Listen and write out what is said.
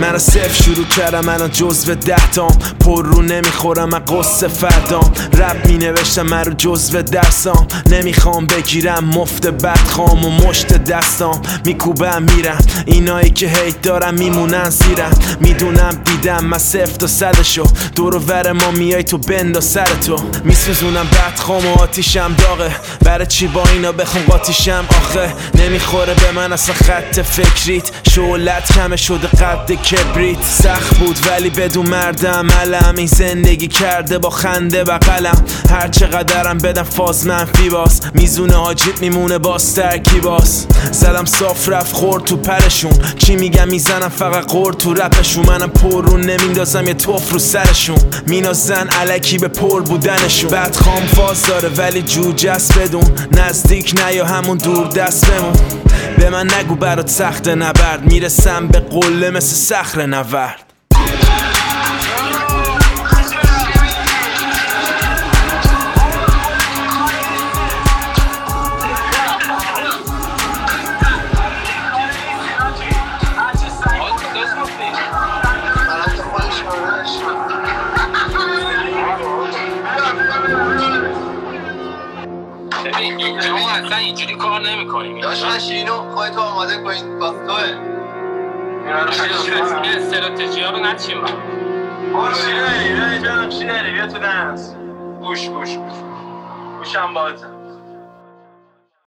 من صفر شروع کردم الان جزو 10 تام، پر رو نمیخورم من قصه فردام، رپ می نوشتم من رو جزو درسام، نمیخوام بگیرم مفت بدخام و مشت دستام، میکوبم میرم اینایی که هیت دارم میمونن زیرم، میدونم دیدم من 0 تا 100 شو دور و ور ما میای تو بندا سر تو، میسوزونم بدخام و آتیشم داغه، برای چی با اینا بخون قاتیشم آخه، نمیخوره به من اصلا خط فکریت، شعلت کمه شده قد کبریت، سخت بود ولی بدون مرد عملم، این زندگی کرده با خنده و قلم، هر چقدرم بدم فاز منفی باز، میزونه آجیب میمونه باز ترکیباز، زدم صاف رفت خورد تو پرشون، چی میگم میزنم فقط قرد تو رپشون، منم پر رو نمیندازم یه توف رو سرشون، مینازن علکی به پر بودنشون، بدخام فاز داره ولی جوجست بدون، نزدیک نه یا همون دور دست بمون، به من نگو برات سخت نبرد، میرسم به قله مثل صخر نورد. ما اصلا اینجوری کار نمی‌کنیم. داشتن شینو خودت آماده کنید با توه. این استراتژی‌ها رو نچیم. شینه جانم شینه بیا تو دنس. گوشم باته.